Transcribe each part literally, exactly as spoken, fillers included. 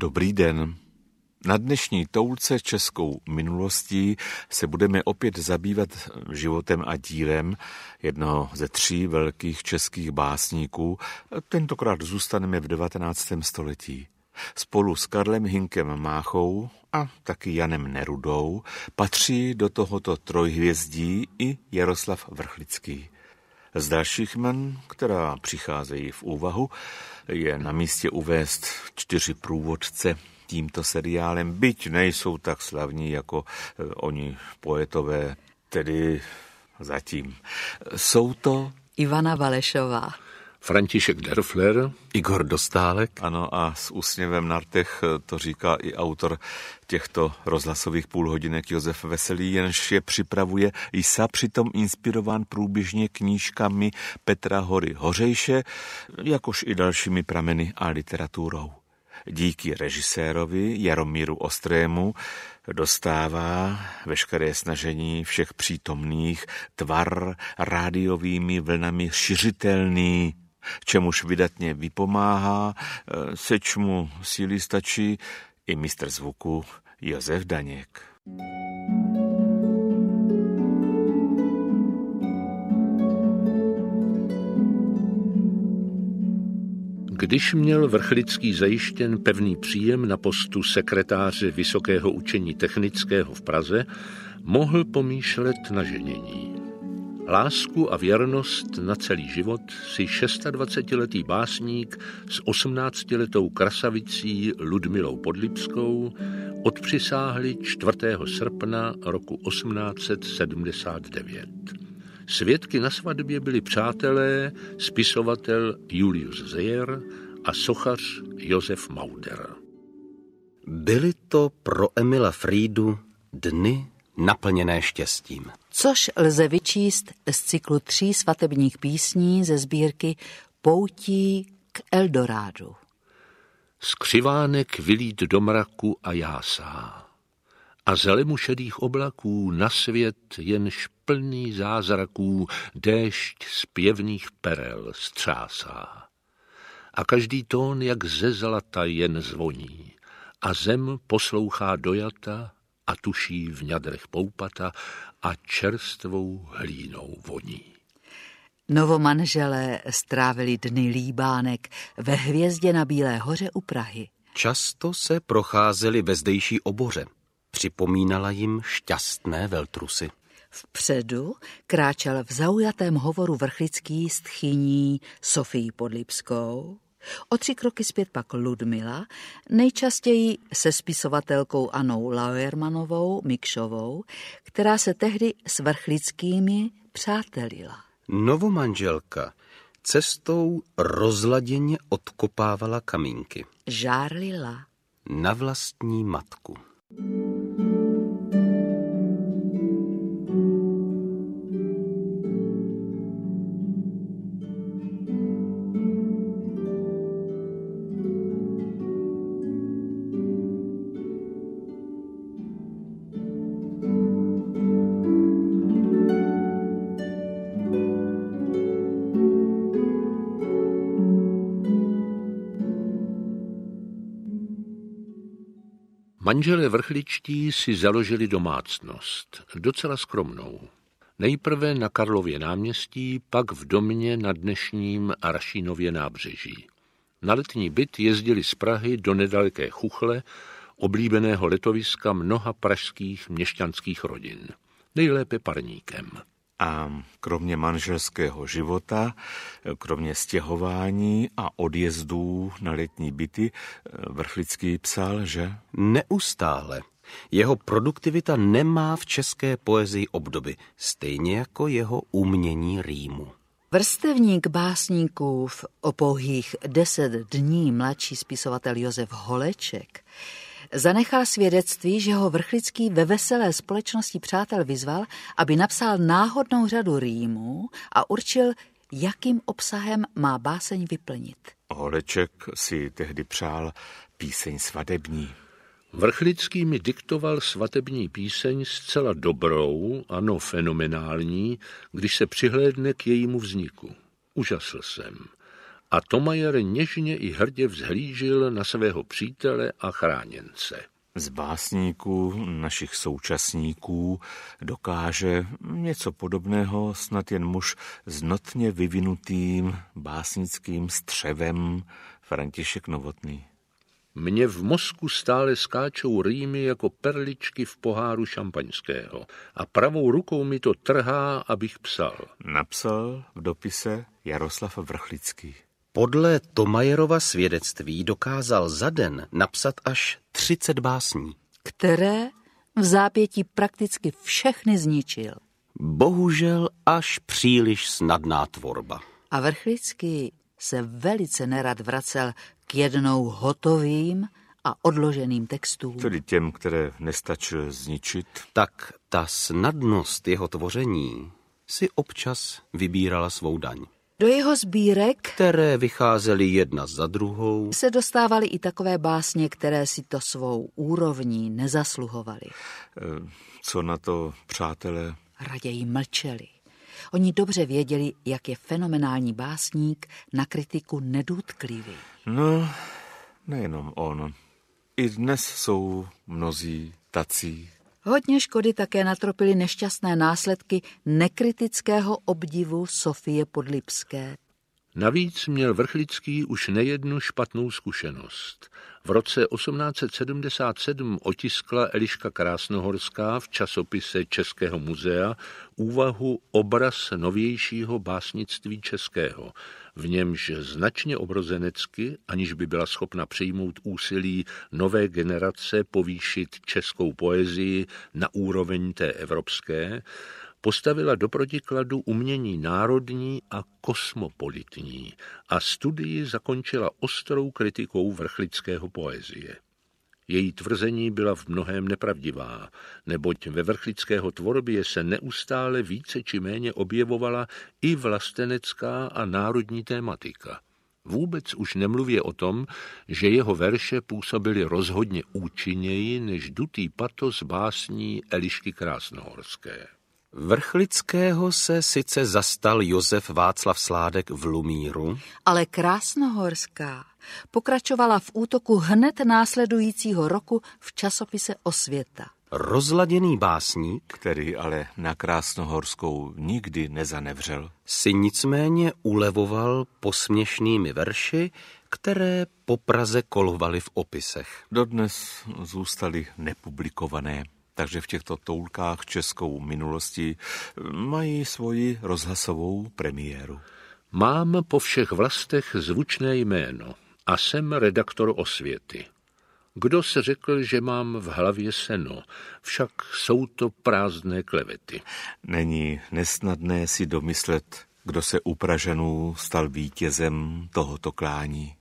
Dobrý den. Na dnešní toulce českou minulostí se budeme opět zabývat životem a dílem jednoho ze tří velkých českých básníků. Tentokrát zůstaneme v devatenáctém století. Spolu s Karlem Hynkem Máchou a taky Janem Nerudou patří do tohoto trojhvězdí i Jaroslav Vrchlický. Z dalších jmen, která přicházejí v úvahu, je na místě uvést čtyři průvodce tímto seriálem, byť nejsou tak slavní jako oni poetové, tedy zatím. Jsou to Ivana Valešová, František Derfler, Igor Dostálek. Ano, a s úsměvem na rtech to říká i autor těchto rozhlasových půlhodinek Josef Veselý, jenž je připravuje jsa přitom inspirován průběžně knížkami Petra Hory Hořejše, jakož i dalšími prameny a literaturou. Díky režisérovi Jaromíru Ostrému dostává veškeré snažení všech přítomných tvar rádiovými vlnami šiřitelný, čemuž vydatně vypomáhá, seč mu síly stačí i mistr zvuku Josef Daněk. Když měl Vrchlický zajištěn pevný příjem na postu sekretáře Vysokého učení technického v Praze, mohl pomýšlet na ženění. Lásku a věrnost na celý život si dvacetišestiletý básník s osmnáctiletou krasavicí Ludmilou Podlipskou odpřisáhli čtvrtého srpna roku osmnáct set sedmdesát devět. Svědky na svatbě byli přátelé, spisovatel Julius Zeyer a sochař Josef Mauder. Byly to pro Emila Frýdu dny naplněné štěstím. Což lze vyčíst z cyklu tří svatebních písní ze sbírky Poutí k Eldorádu. Skřivánek vylít do mraku a jásá. A zelemu šedých oblaků na svět jenž plný zázraků déšť zpěvných perel střásá. A každý tón jak ze zlata jen zvoní. A zem poslouchá dojata a tuší v ňadrech poupata a čerstvou hlínou voní. Novomanželé strávili dny líbánek ve hvězdě na Bílé hoře u Prahy. Často se procházeli ve zdejší oboře. Připomínala jim šťastné veltrusy. Vpředu kráčel v zaujatém hovoru Vrchlický s tchyní Sofií Podlipskou, o tři kroky zpět pak Ludmila, nejčastěji se spisovatelkou Annou Lauermanovou Mikšovou, která se tehdy s Vrchlickými přátelila. Novomanželka cestou rozladěně odkopávala kamínky. Žárlila Na vlastní matku. Manželé Vrchličtí si založili domácnost, docela skromnou. Nejprve na Karlově náměstí, pak v domě na dnešním Rašínově nábřeží. Na letní byt jezdili z Prahy do nedaleké Chuchle, oblíbeného letoviska mnoha pražských měšťanských rodin. Nejlépe parníkem. A kromě manželského života, kromě stěhování a odjezdů na letní byty, Vrchlický psal, že? Neustále. Jeho produktivita nemá v české poezii obdoby, stejně jako jeho umění rýmu. Vrstevník básníkův o pouhých deset dní mladší spisovatel Josef Holeček zanechal svědectví, že ho Vrchlický ve veselé společnosti přátel vyzval, aby napsal náhodnou řadu rýmů a určil, jakým obsahem má báseň vyplnit. Holeček si tehdy přál píseň svadební. Vrchlický mi diktoval svatební píseň zcela dobrou, ano fenomenální, když se přihlédne k jejímu vzniku. Užasl jsem. a Thomayer něžně i hrdě vzhlížil na svého přítele a chráněnce. Z básníků našich současníků dokáže něco podobného snad jen muž s notně vyvinutým básnickým střevem František Novotný. Mně v mozku stále skáčou rýmy jako perličky v poháru šampaňského a pravou rukou mi to trhá, abych psal. Napsal v dopise Jaroslav Vrchlický. Podle Thomayerova svědectví dokázal za den napsat až třicet básní, které v zápětí prakticky všechny zničil. Bohužel až příliš snadná tvorba. A Vrchlický se velice nerad vracel k jednou hotovým a odloženým textům. Tedy těm, které nestačil zničit. Tak ta snadnost jeho tvoření si občas vybírala svou daň. Do jeho sbírek, které vycházely jedna za druhou, se dostávaly i takové básně, které si to svou úrovní nezasluhovaly. Co na to, přátelé? Raději mlčeli. Oni dobře věděli, jak je fenomenální básník na kritiku nedůtklivý. No, nejenom on. I dnes jsou mnozí tací. Hodně škody také natropily nešťastné následky nekritického obdivu Sofie Podlipské. Navíc měl Vrchlický už nejednu špatnou zkušenost. V roce osmnáct set sedmdesát sedm otiskla Eliška Krásnohorská v časopise Českého muzea úvahu Obraz novějšího básnictví českého, v němž značně obrozenecky, aniž by byla schopna přijmout úsilí nové generace povýšit českou poezii na úroveň té evropské, postavila do protikladu umění národní a kosmopolitní a studii zakončila ostrou kritikou vrchlického poezie. Její tvrzení byla v mnohém nepravdivá, neboť ve Vrchlického tvorbě se neustále více či méně objevovala i vlastenecká a národní tématika. Vůbec už nemluvě o tom, že jeho verše působily rozhodně účinněji než dutý patos básní Elišky Krásnohorské. Vrchlického se sice zastal Josef Václav Sládek v Lumíru, ale Krásnohorská pokračovala v útoku hned následujícího roku v časopise Osvěta. Rozladěný básník, který ale na Krásnohorskou nikdy nezanevřel, si nicméně ulevoval posměšnými verši, které po Praze kolovaly v opisech. Dodnes zůstaly nepublikované. Takže v těchto toulkách českou minulosti mají svoji rozhlasovou premiéru. Mám po všech vlastech zvučné jméno a jsem redaktor Osvěty. Kdo se řekl, že mám v hlavě seno, však jsou to prázdné klevety. Není nesnadné si domyslet, kdo se u Pražanů stal vítězem tohoto klání.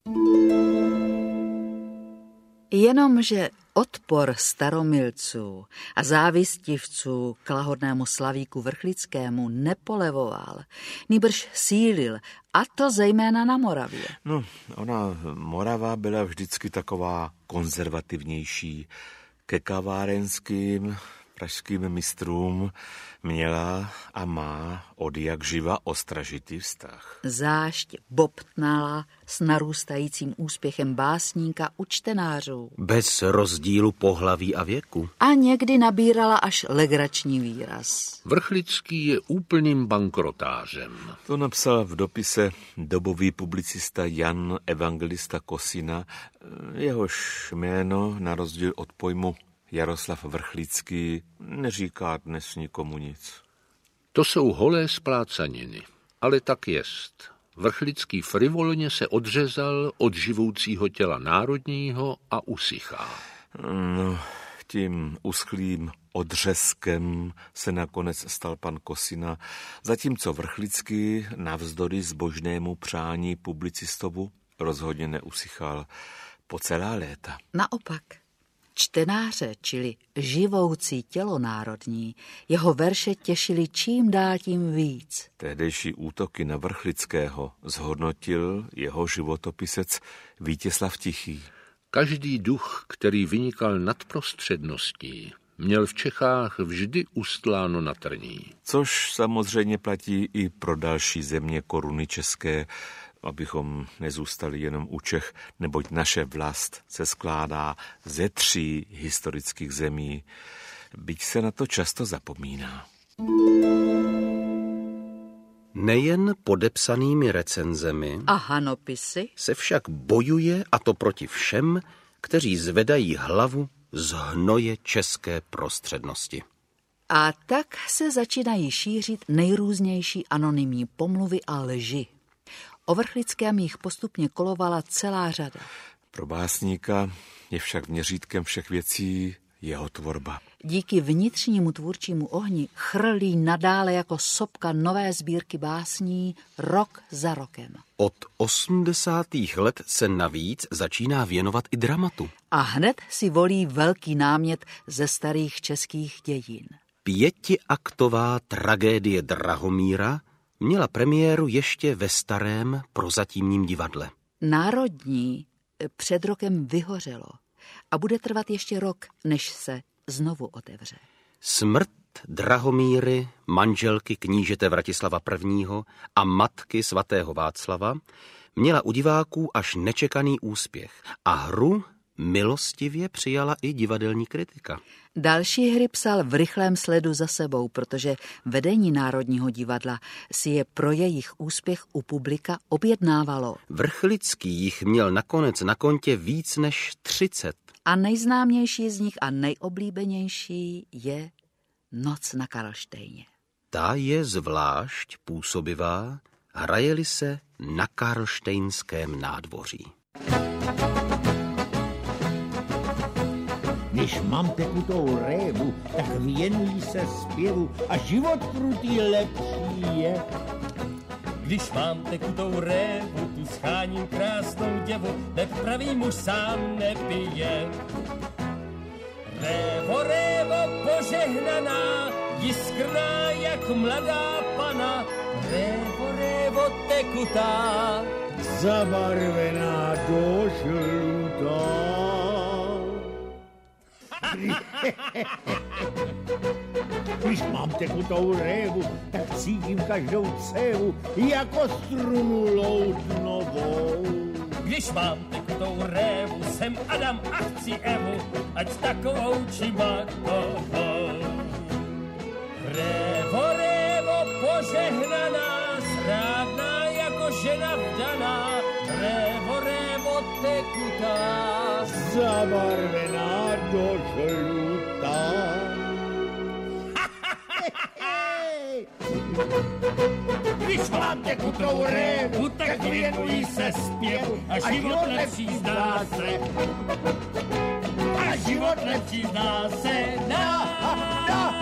Jenomže odpor staromilců a závistivců k lahodnému Slavíku Vrchlickému nepolevoval, nýbrž sílil, a to zejména na Moravě. No, ona Morava byla vždycky taková konzervativnější. Ke kavárenským pražským mistrům měla a má od jak živa ostražitý vztah. Zášť bobtnala s narůstajícím úspěchem básníka u čtenářů. Bez rozdílu pohlaví a věku. A někdy nabírala až legrační výraz. Vrchlický je úplným bankrotářem. To napsal v dopise dobový publicista Jan Evangelista Kosina, jehož jméno na rozdíl od pojmu Jaroslav Vrchlický neříká dnes nikomu nic. To jsou holé splácaniny, ale tak jest. Vrchlický frivolně se odřezal od živoucího těla národního a usychá. No, tím uschlým odřezkem se nakonec stal pan Kosina, zatímco Vrchlický navzdory zbožnému přání publicistovu rozhodně neusychal po celá léta. Naopak. Čtenáře, čili živoucí tělo národní, jeho verše těšily čím dál tím víc. Tehdejší útoky na Vrchlického zhodnotil jeho životopisec Vítězslav Tichý. Každý duch, který vynikal nad prostředností, měl v Čechách vždy ustláno na trní. Což samozřejmě platí i pro další země koruny české. abychom nezůstali jenom u Čech, neboť naše vlast se skládá ze tří historických zemí, byť se na to často zapomíná. Nejen podepsanými recenzemi a hanopisy se však bojuje, a to proti všem, kteří zvedají hlavu z hnoje české prostřednosti. A tak se začínají šířit nejrůznější anonymní pomluvy a lži. O Vrchlickém jich postupně kolovala celá řada. Pro básníka je však měřítkem všech věcí jeho tvorba. Díky vnitřnímu tvůrčímu ohni chrlí nadále jako sopka nové sbírky básní rok za rokem. Od osmdesátých let se navíc začíná věnovat i dramatu. A hned si volí velký námět ze starých českých dějin. Pětiaktová tragédie Drahomíra měla premiéru ještě ve starém prozatímním divadle. Národní před rokem vyhořelo a bude trvat ještě rok, než se znovu otevře. Smrt Drahomíry, manželky knížete Vratislava prvního. a matky svatého Václava, měla u diváků až nečekaný úspěch a hru milostivě přijala i divadelní kritika. Další hry psal v rychlém sledu za sebou, protože vedení Národního divadla si je pro jejich úspěch u publika objednávalo. Vrchlický jich měl nakonec na kontě víc než třicet. A nejznámější z nich a nejoblíbenější je Noc na Karlštejně. Ta je zvlášť působivá, hraje-li se na karlštejnském nádvoří. Když mám tekutou révu, tak věnují se zpěvu a život krutý lepší je. Když mám tekutou révu, tu scháním krásnou děvu, neb pravý muž sám nepije. Révo, révo, požehnaná, jiskrná jak mladá pana, révo, révo, tekutá, zabarvená do žlutá. Když mám tekutou révu, tak cítím každou cévu jako strunu loutnovou. Když mám tekutou révu, jsem Adam a chci Evu, ať takovou či makovou. Révo, révo, požehnaná, zrádná jako žena vdaná, révo, révo, tekutá, zabarvená do žlutá. Když mám tekutou révu, tak věnují se zpěvu a život lepší zdá se. A život lepší zdá se. No, no,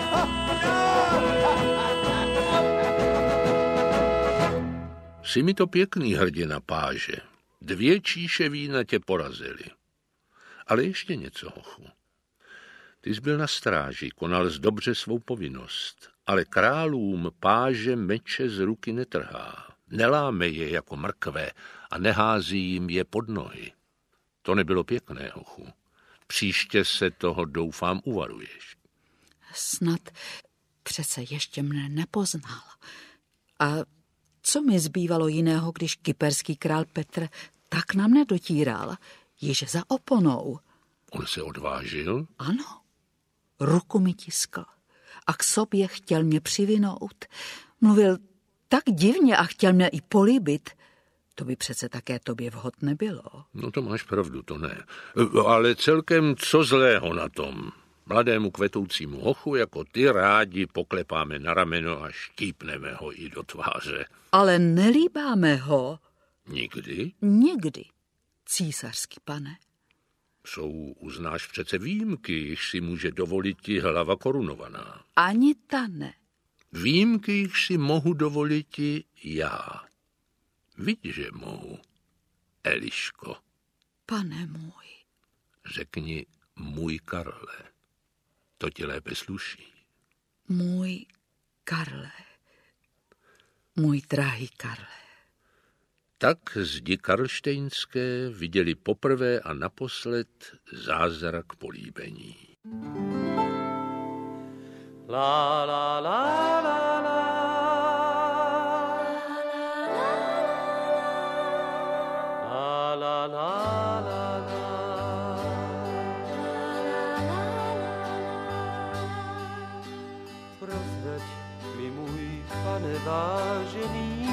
Jsi mi to pěkný, hrdina páže. Dvě číše vína tě porazily. Ale ještě něco, hochu. Ty jsi byl na stráži, konal jsi dobře svou povinnost, ale králům páže meče z ruky netrhá. Neláme je jako mrkve a nehází jim je pod nohy. To nebylo pěkné, hochu. Příště se toho, doufám, uvaruješ. Snad přece ještě mne nepoznal. A co mi zbývalo jiného, když kyperský král Petr tak na mne dotíral, již za oponou. On se odvážil? Ano, ruku mi tiskl a k sobě chtěl mě přivinout. Mluvil tak divně a chtěl mě i políbit. To by přece také tobě vhod nebylo. No to máš pravdu, to ne. Ale celkem co zlého na tom? Mladému kvetoucímu hochu jako ty rádi poklepáme na rameno a štípneme ho i do tváře. Ale nelíbáme ho. Nikdy? Nikdy, císařský pane. Jsou, uznáš přece výjimky, jichž si může dovolit ti hlava korunovaná. Ani ta ne. Výjimky, jichž si mohu dovolit ti já. Vidíš, že mohu, Eliško. Pane můj. Řekni můj Karle. To ti lépe sluší. Můj Karle. Můj drahý Karle. Tak zdi karlštejnské viděli poprvé a naposled zázrak políbení. La la la la la. vážený.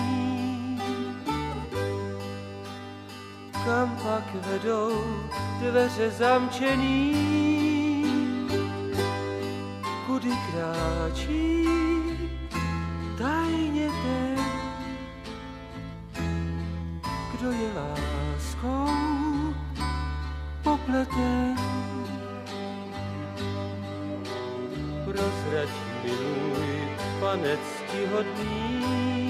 Kam pak vedou dveře zamčený, kudy kráčí tajně ten, kdo je láskou popleten. Prozrať mi, můj pane ctihodný,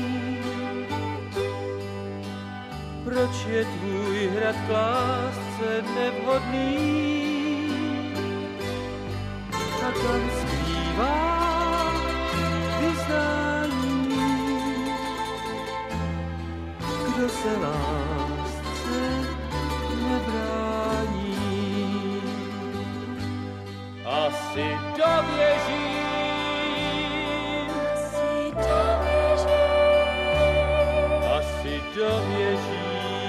proč je tvůj hrad k lásce nevhodný a kam skrývá vyznání, kdo se lásce nebrání. Asi dověřím, asi dověřím, asi dověřím.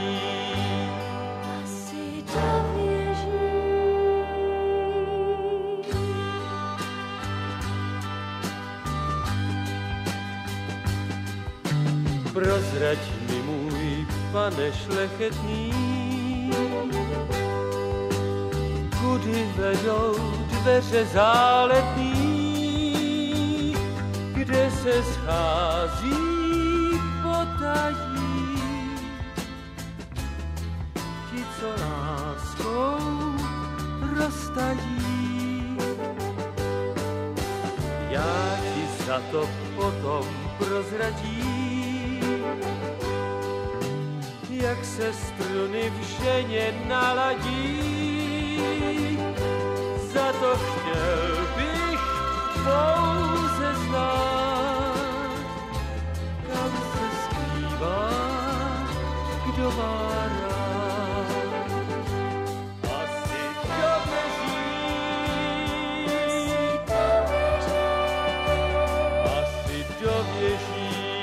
Prozrať mi, můj pane šlechetný, kudy vedou dveře záletný, kde se schází potají ti, co láskou roztají. Já ti za to potom prozradím, jak se struny v ženě naladí. Za to chtěl bych pouze znát, kam se skrývá, kdo má rád. Asi dověřím, asi dověřím.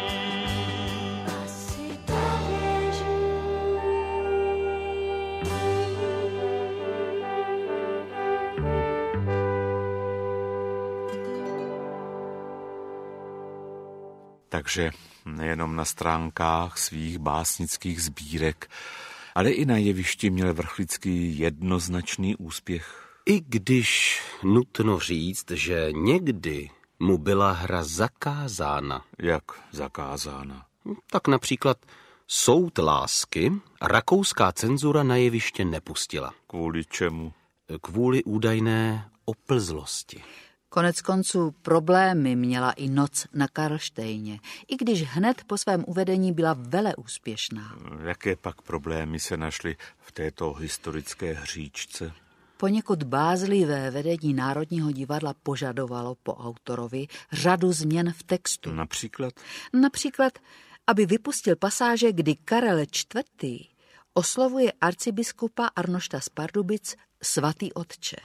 Takže nejenom na stránkách svých básnických sbírek, ale i na jevišti měl Vrchlický jednoznačný úspěch. I když nutno říct, že někdy mu byla hra zakázána. Jak zakázána? Tak například Soud lásky rakouská cenzura na jeviště nepustila. Kvůli čemu? Kvůli údajné oplzlosti. Konec konců problémy měla i Noc na Karlštejně, i když hned po svém uvedení byla veleúspěšná. Jaké pak problémy se našly v této historické hříčce? Poněkud bázlivé vedení Národního divadla požadovalo po autorovi řadu změn v textu. Například? Například, aby vypustil pasáže, kdy Karel čtvrtý. oslovuje arcibiskupa Arnošta z Pardubic svatý otče.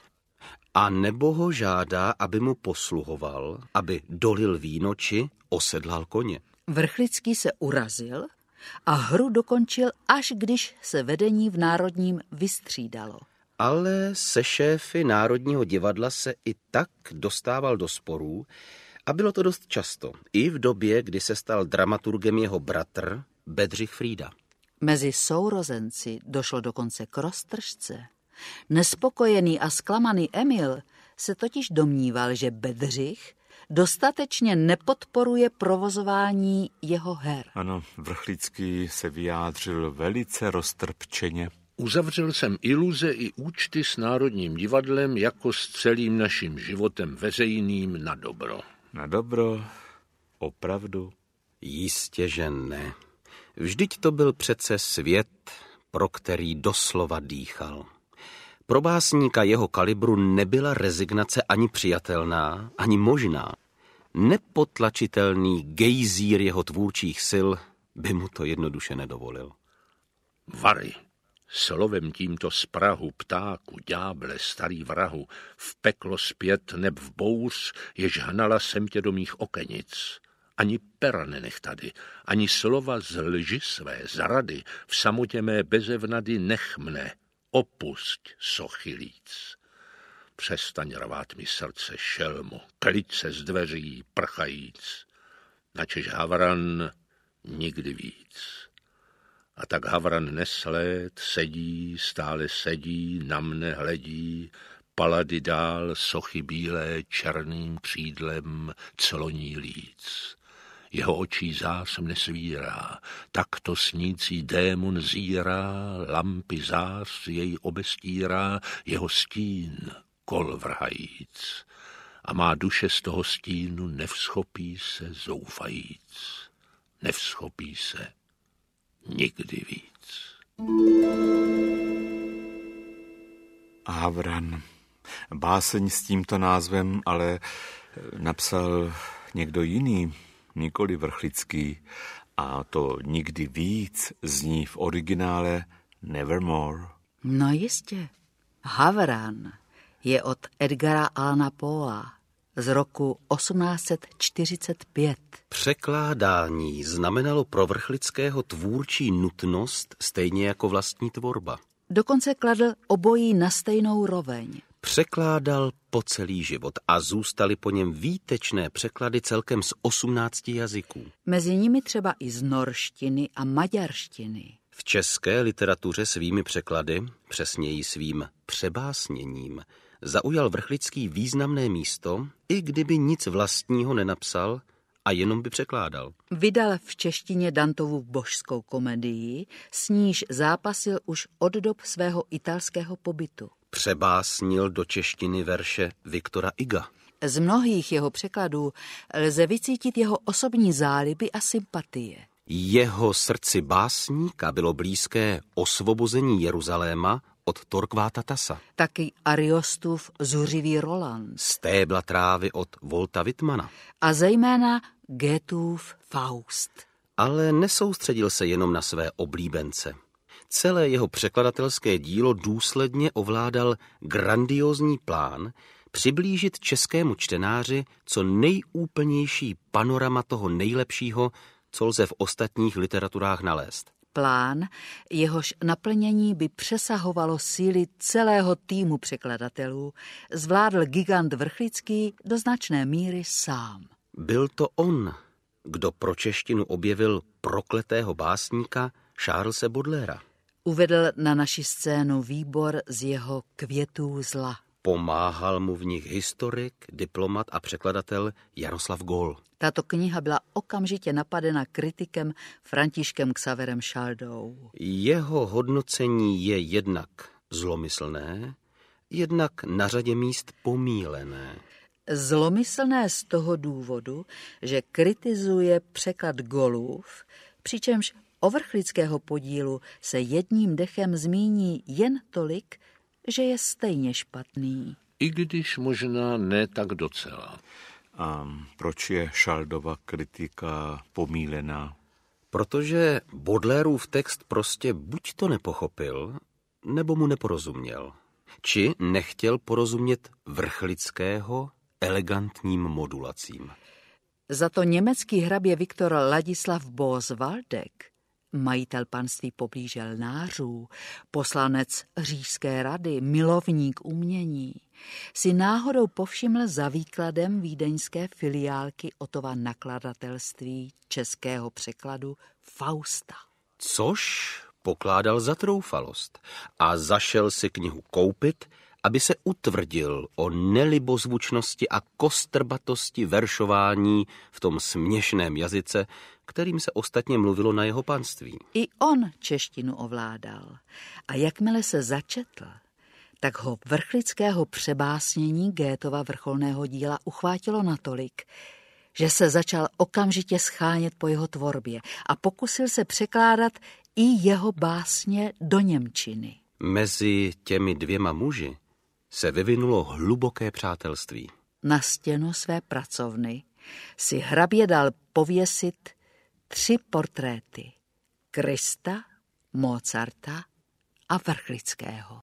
A nebo ho žádá, aby mu posluhoval, aby dolil víno či osedlal koně. Vrchlický se urazil a hru dokončil, až když se vedení v Národním vystřídalo. Ale se šéfy Národního divadla se i tak dostával do sporů a bylo to dost často, i v době, kdy se stal dramaturgem jeho bratr Bedřich Frýda. Mezi sourozenci došlo dokonce k roztržce. Nespokojený a zklamaný Emil se totiž domníval, že Bedřich dostatečně nepodporuje provozování jeho her. Ano, Vrchlický se vyjádřil velice roztrpčeně. Uzavřel jsem iluze i účty s Národním divadlem jako s celým naším životem veřejným na dobro. Na dobro? Opravdu? Jistě, že ne. Vždyť to byl přece svět, pro který doslova dýchal. Pro básníka jeho kalibru nebyla rezignace ani přijatelná, ani možná. Nepotlačitelný gejzír jeho tvůrčích sil by mu to jednoduše nedovolil. Vary, slovem tímto z prahu, ptáku, ďáble, starý vrahu, v peklo zpět neb v bouř, jež hnala sem tě do mých okenic. Ani pera nenech tady, ani slova z lži své, zarady, v samotě mé bezevnady nech mne, opusť, sochylíc. Přestaň rvát mi srdce šelmu, klid se z dveří prchajíc. načež Havran nikdy víc. A tak Havran nesled, sedí, stále sedí, na mne hledí, palady dál, sochy bílé, černým křídlem cloní líc. Jeho očí zář mne svírá, takto snící démon zírá, lampy zář jej obestírá, jeho stín kol vrhajíc. A má duše z toho stínu nevschopí se zoufajíc, nevschopí se nikdy víc. Havran. Báseň s tímto názvem ale napsal někdo jiný, nikoli Vrchlický, a to nikdy víc zní v originále Nevermore. No jistě. Havran je od Edgara Allana Poea z roku osmnáct set čtyřicet pět. Překládání znamenalo pro Vrchlického tvůrčí nutnost stejně jako vlastní tvorba. Dokonce kladl obojí na stejnou roveň. Překládal po celý život a zůstaly po něm výtečné překlady celkem z osmnácti jazyků. Mezi nimi třeba i z norštiny a maďarštiny. V české literatuře svými překlady, přesněji svým přebásněním, zaujal Vrchlický významné místo, i kdyby nic vlastního nenapsal a jenom by překládal. Vydal v češtině Dantovu božskou komedii, s níž zápasil už od dob svého italského pobytu. Přebásnil do češtiny verše Viktora Huga. Z mnohých jeho překladů lze vycítit jeho osobní záliby a sympatie. Jeho srdci básníka bylo blízké osvobození Jeruzaléma od Torkváta Tasa. Taky Ariostův Zuřivý Roland. Stébla trávy od Volta Wittmana. A zejména Goethův Faust. Ale nesoustředil se jenom na své oblíbence. Celé jeho překladatelské dílo důsledně ovládal grandiózní plán přiblížit českému čtenáři co nejúplnější panorama toho nejlepšího, co lze v ostatních literaturách nalézt. Plán, jehož naplnění by přesahovalo síly celého týmu překladatelů, zvládl gigant Vrchlický do značné míry sám. Byl to on, kdo pro češtinu objevil prokletého básníka Charlese Baudelaira. Uvedl na naši scénu výbor z jeho Květů zla. Pomáhal mu v nich historik, diplomat a překladatel Jaroslav Gól. Tato kniha byla okamžitě napadena kritikem Františkem Xaverem Šaldou. Jeho hodnocení je jednak zlomyslné, jednak na řadě míst pomílené. Zlomyslné z toho důvodu, že kritizuje překlad Gólův, přičemž o Vrchlického podílu se jedním dechem zmíní jen tolik, že je stejně špatný. I když možná ne tak docela. A proč je Šaldova kritika pomílená? Protože Baudelairův text prostě buď to nepochopil, nebo mu neporozuměl. Či nechtěl porozumět Vrchlického elegantním modulacím. Za to německý hrabě Viktor Ladislav Bos-Waldeck, majitel panství poblíž Lnářů, poslanec Říšské rady, milovník umění, si náhodou povšiml za výkladem vídeňské filiálky Ottova nakladatelství českého překladu Fausta. Což pokládal za troufalost a zašel si knihu koupit, aby se utvrdil o nelibozvučnosti a kostrbatosti veršování v tom směšném jazyce, kterým se ostatně mluvilo na jeho panství. I on češtinu ovládal a jakmile se začetl, tak ho Vrchlického přebásnění Goethova vrcholného díla uchvátilo natolik, že se začal okamžitě schánět po jeho tvorbě a pokusil se překládat i jeho básně do němčiny. Mezi těmi dvěma muži se vyvinulo hluboké přátelství. Na stěnu své pracovny si hrabě dal pověsit tři portréty. Krista, Mozarta a Vrchlického.